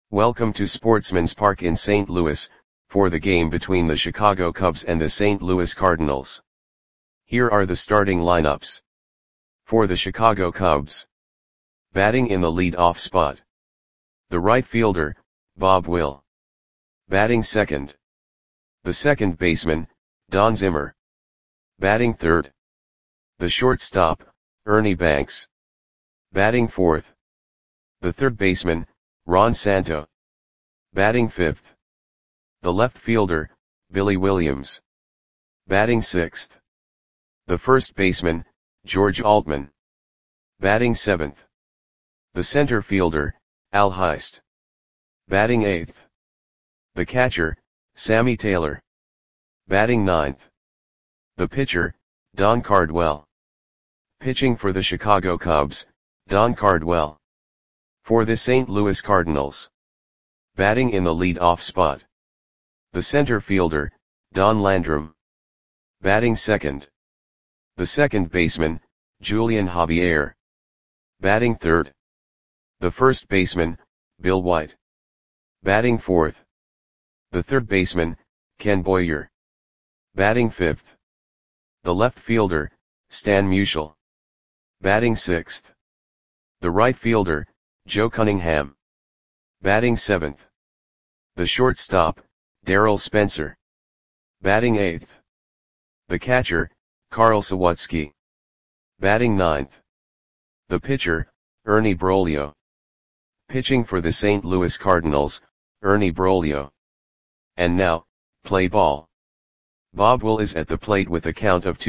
Welcome to Sportsman's Park in St. Louis, for the game between the Chicago Cubs and the St. Louis Cardinals. Here are the starting lineups. For the Chicago Cubs. Batting in the lead-off spot. The right fielder, Bob Will. Batting second. The second baseman, Don Zimmer. Batting third. The shortstop, Ernie Banks. Batting fourth. The third baseman, Ron Santo. Batting fifth. The left fielder, Billy Williams. Batting sixth. The first baseman, George Altman. Batting seventh. The center fielder, Al Heist. Batting eighth. The catcher, Sammy Taylor. Batting ninth. The pitcher, Don Cardwell. Pitching for the Chicago Cubs, Don Cardwell. For the St. Louis Cardinals. Batting in the lead-off spot. The center fielder, Don Landrum. Batting second. The second baseman, Julian Javier. Batting third. The first baseman, Bill White. Batting fourth. The third baseman, Ken Boyer. Batting fifth. The left fielder, Stan Musial. Batting sixth. The right fielder, Joe Cunningham. Batting seventh. The shortstop, Darryl Spencer. Batting eighth. The catcher, Carl Sawatsky. Batting ninth. The pitcher, Ernie Broglio. Pitching for the St. Louis Cardinals, Ernie Broglio. And now, play ball. Bob Will is at the plate with a count of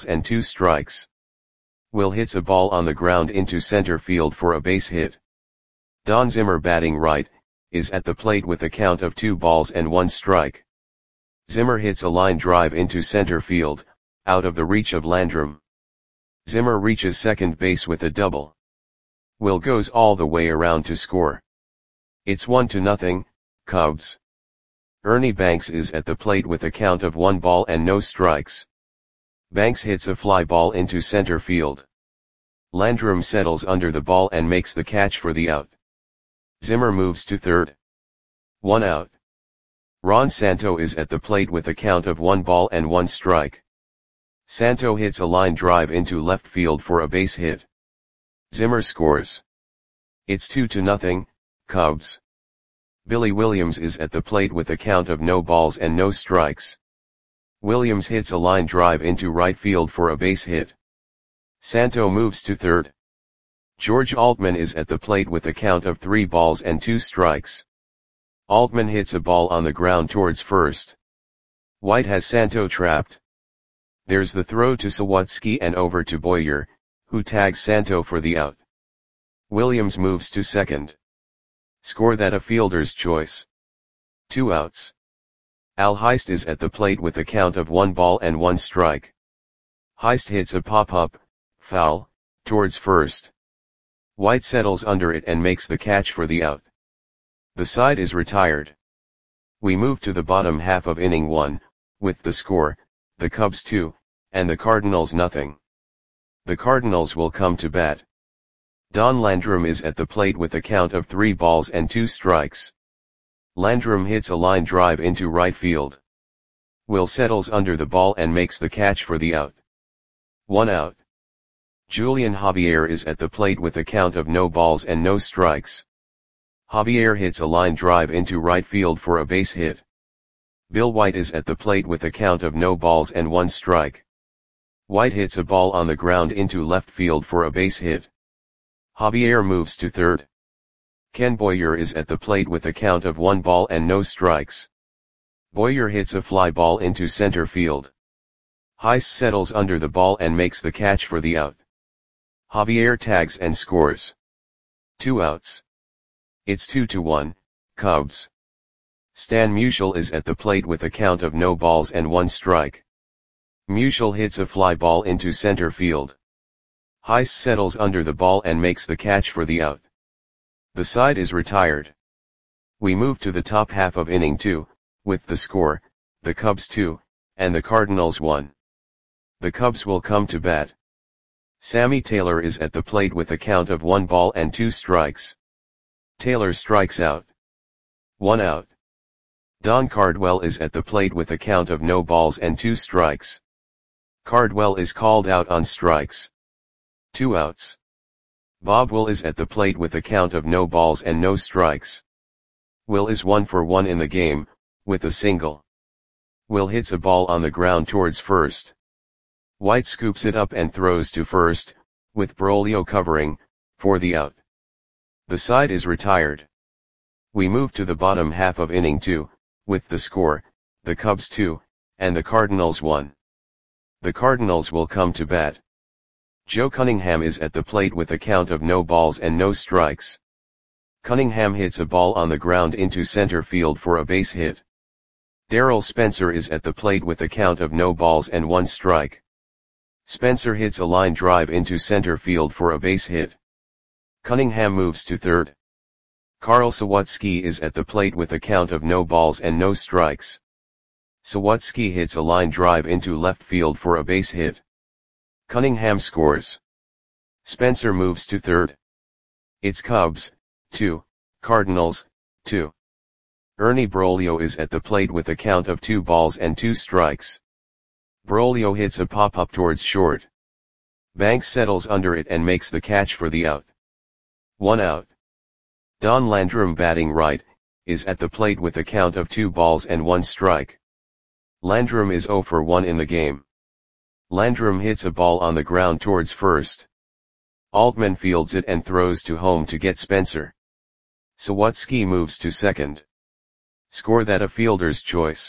2-2. Will hits a ball on the ground into center field for a base hit. Don Zimmer, batting right, is at the plate with a count of 2-1. Zimmer hits a line drive into center field, out of the reach of Landrum. Zimmer reaches second base with a double. Will goes all the way around to score. It's 1-0, Cubs. Ernie Banks is at the plate with a count of 1-0. Banks hits a fly ball into center field. Landrum settles under the ball and makes the catch for the out. Zimmer moves to third. 1 out. Ron Santo is at the plate with a count of 1-1. Santo hits a line drive into left field for a base hit. Zimmer scores. It's 2-0, Cubs. Billy Williams is at the plate with a count of 0-0. Williams hits a line drive into right field for a base hit. Santo moves to third. George Altman is at the plate with a count of 3-2. Altman hits a ball on the ground towards first. White has Santo trapped. There's the throw to Sawatsky and over to Boyer, who tags Santo for the out. Williams moves to second. Score that a fielder's choice. 2 outs. Al Heist is at the plate with a count of 1-1. Heist hits a pop-up, foul, towards first. White settles under it and makes the catch for the out. The side is retired. We move to the bottom half of inning 1, with the score, the Cubs 2, and the Cardinals 0. The Cardinals will come to bat. Don Landrum is at the plate with a count of 3-2. Landrum hits a line drive into right field. Will settles under the ball and makes the catch for the out. 1 out. Julian Javier is at the plate with a count of 0-0. Javier hits a line drive into right field for a base hit. Bill White is at the plate with a count of 0-1. White hits a ball on the ground into left field for a base hit. Javier moves to third. Ken Boyer is at the plate with a count of 1-0. Boyer hits a fly ball into center field. Heist settles under the ball and makes the catch for the out. Javier tags and scores. 2 outs. It's 2-1, Cubs. Stan Musial is at the plate with a count of 0-1. Musial hits a fly ball into center field. Heist settles under the ball and makes the catch for the out. The side is retired. We move to the top half of inning 2, with the score, the Cubs 2, and the Cardinals 1. The Cubs will come to bat. Sammy Taylor is at the plate with a count of 1-2. Taylor strikes out. 1 out. Don Cardwell is at the plate with a count of no balls and 2 strikes. Cardwell is called out on strikes. 2 outs. Bob Will is at the plate with a count of no balls and no strikes. Will is 1 for 1 in the game, with a single. Will hits a ball on the ground towards first. White scoops it up and throws to first, with Broglio covering, for the out. The side is retired. We move to the bottom half of inning 2, with the score, the Cubs 2, and the Cardinals 1. The Cardinals will come to bat. Joe Cunningham is at the plate with a count of no balls and no strikes. Cunningham hits a ball on the ground into center field for a base hit. Darrell Spencer is at the plate with a count of no balls and 1 strike. Spencer hits a line drive into center field for a base hit. Cunningham moves to third. Carl Sawatsky is at the plate with a count of no balls and no strikes. Sawatsky hits a line drive into left field for a base hit. Cunningham scores. Spencer moves to third. It's Cubs, 2, Cardinals, 2. Ernie Broglio is at the plate with a count of 2 balls and 2 strikes. Broglio hits a pop-up towards short. Banks settles under it and makes the catch for the out. 1 out. Don Landrum, batting right, is at the plate with a count of 2 balls and 1 strike. Landrum is 0 for 1 in the game. Landrum hits a ball on the ground towards first. Altman fields it and throws to home to get Spencer. Sawatsky moves to second. Score that a fielder's choice.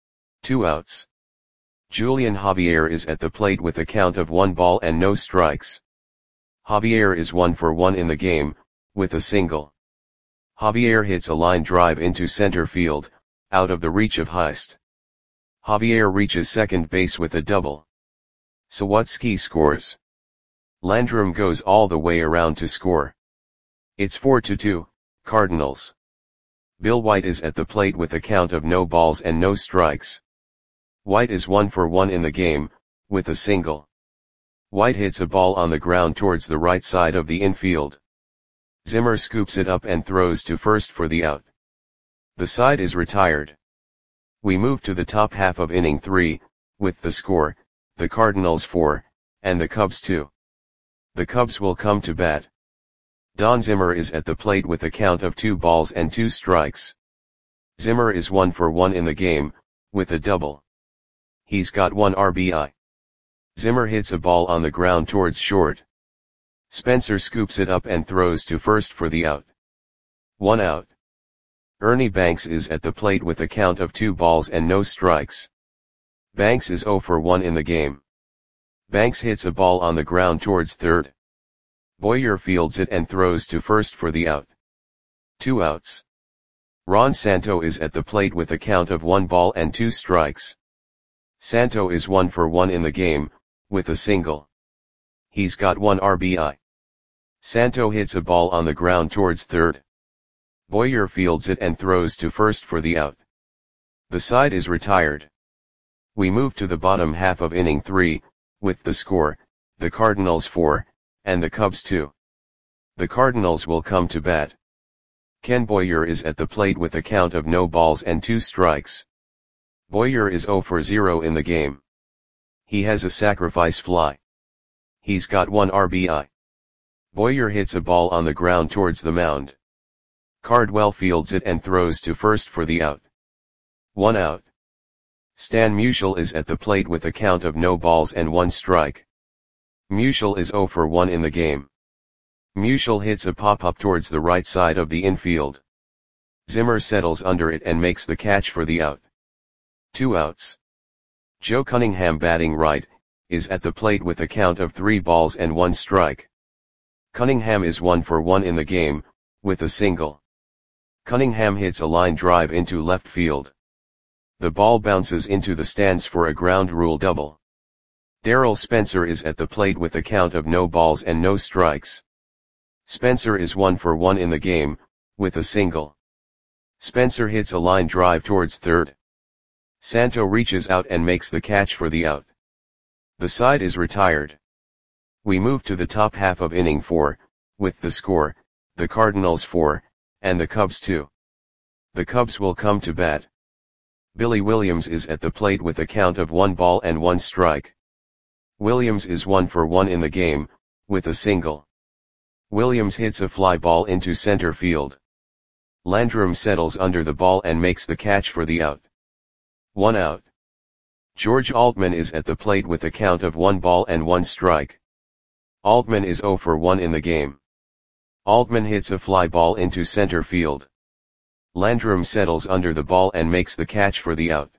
2 outs. Julian Javier is at the plate with a count of 1 ball and no strikes. Javier is 1 for 1 in the game, with a single. Javier hits a line drive into center field, out of the reach of Heist. Javier reaches second base with a double. Sawatsky scores. Landrum goes all the way around to score. It's 4-2, Cardinals. Bill White is at the plate with a count of no balls and no strikes. White is 1 for 1 in the game, with a single. White hits a ball on the ground towards the right side of the infield. Zimmer scoops it up and throws to first for the out. The side is retired. We move to the top half of inning 3, with the score, the Cardinals 4, and the Cubs 2. The Cubs will come to bat. Don Zimmer is at the plate with a count of 2 balls and 2 strikes. Zimmer is 1 for 1 in the game, with a double. He's got 1 RBI. Zimmer hits a ball on the ground towards short. Spencer scoops it up and throws to first for the out. 1 out. Ernie Banks is at the plate with a count of 2 balls and no strikes. Banks is 0 for 1 in the game. Banks hits a ball on the ground towards third. Boyer fields it and throws to first for the out. 2 outs. Ron Santo is at the plate with a count of 1 ball and 2 strikes. Santo is 1 for 1 in the game, with a single. He's got 1 RBI. Santo hits a ball on the ground towards third. Boyer fields it and throws to first for the out. The side is retired. We move to the bottom half of inning 3, with the score, the Cardinals 4, and the Cubs 2. The Cardinals will come to bat. Ken Boyer is at the plate with a count of no balls and 2 strikes. Boyer is 0 for 0 in the game. He has a sacrifice fly. He's got 1 RBI. Boyer hits a ball on the ground towards the mound. Cardwell fields it and throws to first for the out. 1 out. Stan Musial is at the plate with a count of no balls and 1 strike. Musial is 0 for 1 in the game. Musial hits a pop-up towards the right side of the infield. Zimmer settles under it and makes the catch for the out. 2 outs. Joe Cunningham, batting right, is at the plate with a count of 3 balls and 1 strike. Cunningham is 1 for 1 in the game, with a single. Cunningham hits a line drive into left field. The ball bounces into the stands for a ground rule double. Darrell Spencer is at the plate with a count of no balls and no strikes. Spencer is 1 for 1 in the game, with a single. Spencer hits a line drive towards third. Santo reaches out and makes the catch for the out. The side is retired. We move to the top half of inning 4, with the score, the Cardinals 4, and the Cubs 2. The Cubs will come to bat. Billy Williams is at the plate with a count of 1 ball and 1 strike. Williams is 1 for 1 in the game, with a single. Williams hits a fly ball into center field. Landrum settles under the ball and makes the catch for the out. 1 out. George Altman is at the plate with a count of 1 ball and 1 strike. Altman is 0 for 1 in the game. Altman hits a fly ball into center field. Landrum settles under the ball and makes the catch for the out.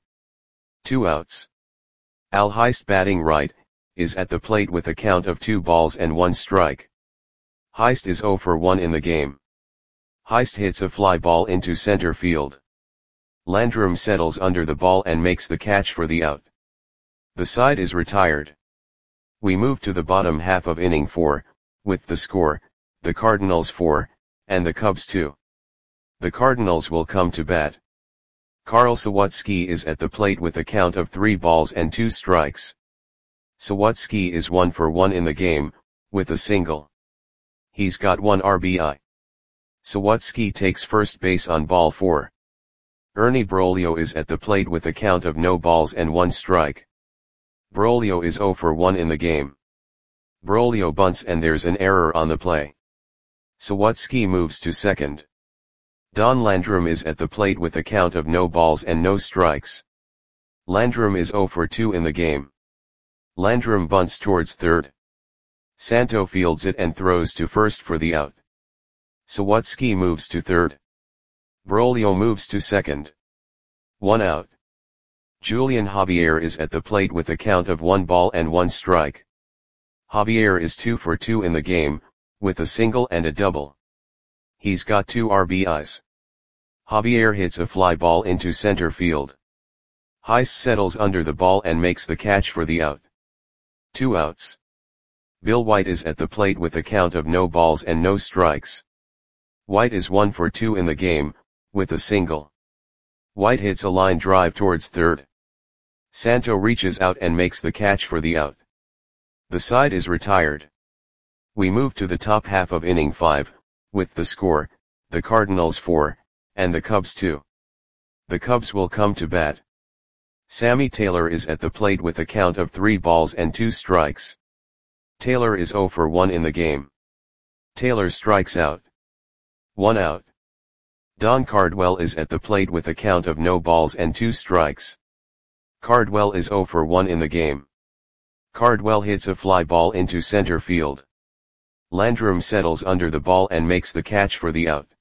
2 outs. Al Heist, batting right, is at the plate with a count of 2 balls and 1 strike. Heist is 0 for 1 in the game. Heist hits a fly ball into center field. Landrum settles under the ball and makes the catch for the out. The side is retired. We move to the bottom half of inning 4, with the score, the Cardinals 4, and the Cubs 2. The Cardinals will come to bat. Carl Sawatsky is at the plate with a count of 3 balls and 2 strikes. Sawatsky is 1 for 1 in the game, with a single. He's got 1 RBI. Sawatsky takes first base on ball 4. Ernie Broglio is at the plate with a count of no balls and 1 strike. Broglio is 0 for 1 in the game. Broglio bunts and there's an error on the play. Sawatsky moves to second. Don Landrum is at the plate with a count of no balls and no strikes. Landrum is 0 for 2 in the game. Landrum bunts towards third. Santo fields it and throws to first for the out. Sawatsky moves to third. Broglio moves to second. 1 out. Julian Javier is at the plate with a count of 1 ball and 1 strike. Javier is 2 for 2 in the game, with a single and a double. He's got 2 RBIs. Javier hits a fly ball into center field. Heist settles under the ball and makes the catch for the out. 2 outs. Bill White is at the plate with a count of no balls and no strikes. White is 1 for 2 in the game, with a single. White hits a line drive towards third. Santo reaches out and makes the catch for the out. The side is retired. We move to the top half of inning 5, with the score, the Cardinals 4, and the Cubs 2. The Cubs will come to bat. Sammy Taylor is at the plate with a count of 3 balls and 2 strikes. Taylor is 0 for 1 in the game. Taylor strikes out. 1 out. Don Cardwell is at the plate with a count of no balls and 2 strikes. Cardwell is 0 for 1 in the game. Cardwell hits a fly ball into center field. Landrum settles under the ball and makes the catch for the out.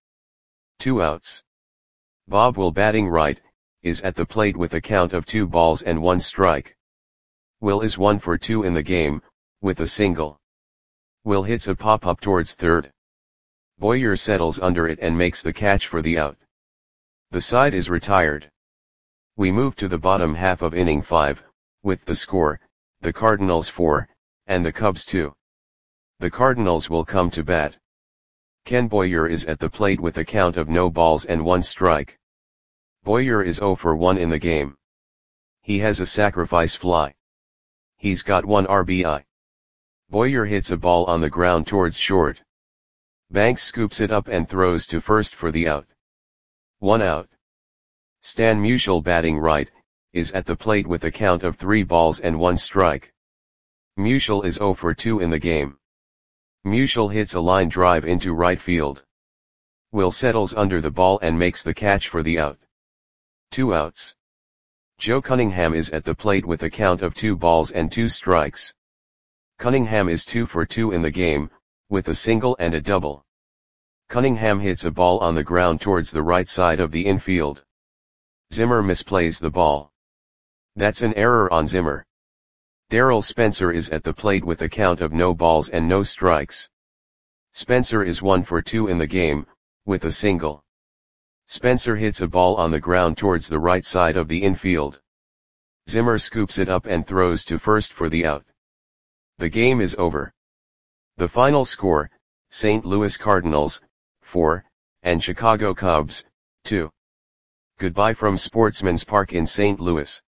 2 outs. Bob Will, batting right, is at the plate with a count of 2 balls and 1 strike. Will is 1 for 2 in the game, with a single. Will hits a pop-up towards third. Boyer settles under it and makes the catch for the out. The side is retired. We move to the bottom half of inning 5, with the score, the Cardinals 4, and the Cubs 2. The Cardinals will come to bat. Ken Boyer is at the plate with a count of no balls and 1 strike. Boyer is 0 for 1 in the game. He has a sacrifice fly. He's got 1 RBI. Boyer hits a ball on the ground towards short. Banks scoops it up and throws to first for the out. 1 out. Stan Musial, batting right, is at the plate with a count of 3 balls and 1 strike. Musial is 0 for 2 in the game. Musial hits a line drive into right field. Will settles under the ball and makes the catch for the out. 2 outs. Joe Cunningham is at the plate with a count of 2 balls and 2 strikes. Cunningham is 2 for 2 in the game, with a single and a double. Cunningham hits a ball on the ground towards the right side of the infield. Zimmer misplays the ball. That's an error on Zimmer. Darrell Spencer is at the plate with a count of no balls and no strikes. Spencer is 1 for 2 in the game, with a single. Spencer hits a ball on the ground towards the right side of the infield. Zimmer scoops it up and throws to first for the out. The game is over. The final score, St. Louis Cardinals, 4, and Chicago Cubs, 2. Goodbye from Sportsman's Park in St. Louis.